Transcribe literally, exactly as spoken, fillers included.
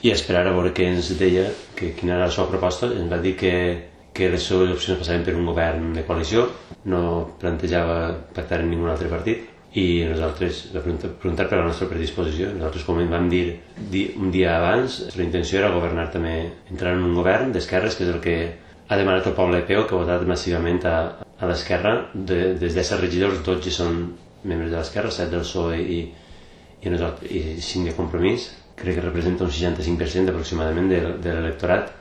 i esperar a veure què ens deia, que, quina era la seva proposta. Ens va dir que, que les seves opcions passaven per un govern de coalició, no plantejava pactar amb ningun altre partit, i nosaltres va preguntar per la nostra predisposició. Nosaltres, com vam dir, dir un dia abans, la intenció era governar també, entrar en un govern d'esquerres, que és el que ha demanat el poble de Pego, que ha votat massivament a, a l'esquerra. De, des de set regidors, dotze són membres de l'esquerra, set del P S O E i, i, nosaltres, i cinc de Compromís. Crec que representa un seixanta-cinc per cent aproximadament de, de l'electorat.